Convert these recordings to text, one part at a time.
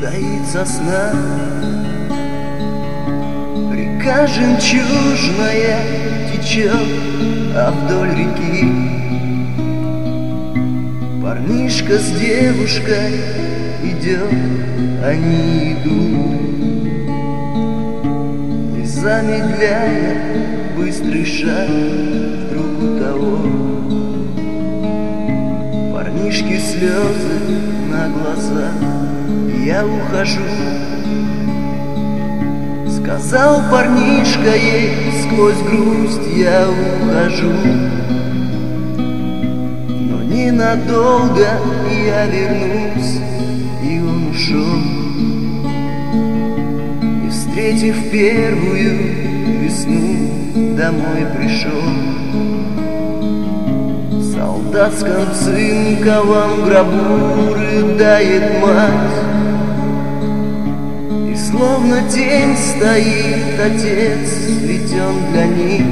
стоит сосна. Река жемчужная течет, а вдоль реки парнишка с девушкой идет, они идут, не замедляя быстрый шаг друг у того. Парнишки слезы на глазах, я ухожу. Сказал парнишка ей сквозь грусть, я ухожу. Но ненадолго я вернусь, и он ушел, не встретив первую весну, домой пришел. В солдатском цинковом гробу рыдает мать, и словно тень стоит отец, ведь он для них,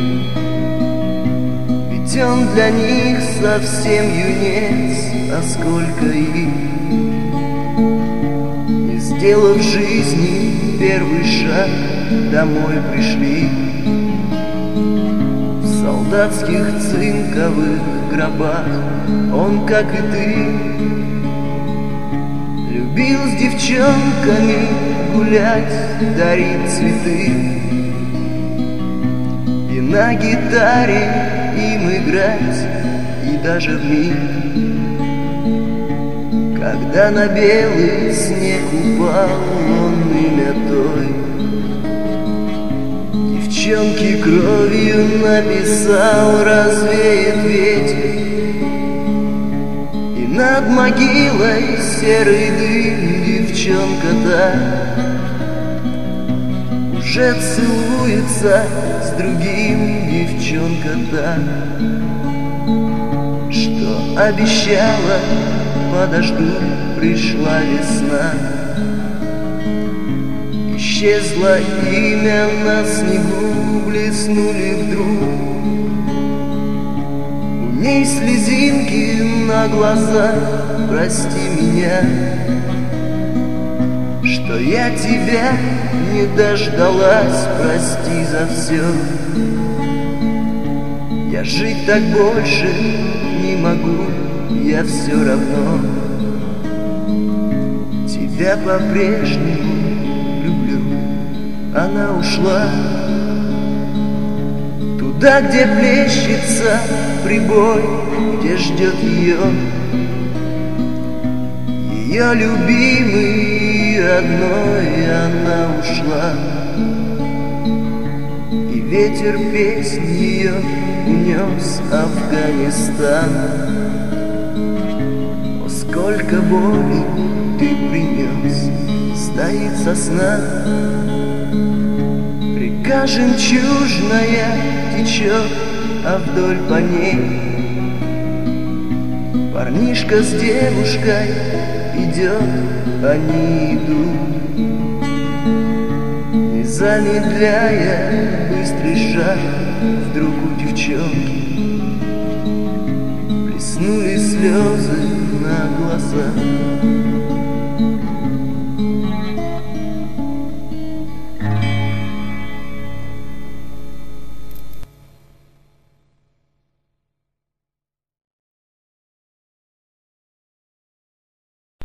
ведь он для них совсем юнец, а сколько их, не сделав в жизни первый шаг, домой пришли. В солдатских цинковых гробах он, как и ты, любил с девчонками гулять, дарить цветы и на гитаре им играть, и даже в миг, когда на белый снег упал он имя той девчонки кровью написал, развеет ветер, и над могилой серый дым девчонка-то уже целуется с другим, девчонка-то, что обещала, подожду, пришла весна. Исчезло имя на снегу, блеснули вдруг у ней слезинки на глазах. Прости меня, что я тебя не дождалась, прости за все. Я жить так больше не могу, я все равно тебя по-прежнему люблю. Она ушла туда, где плещется прибой, где ждет ее любимый родной. Она ушла, и ветер песнь ее унес Афганистан. О, сколько боли ты принес, стоит сосна. Река жемчужная течет, а вдоль по ней парнишка с девушкой идет, они идут, не замедляя быстрый шаг. Вдруг у девчонки блеснули слезы на глазах.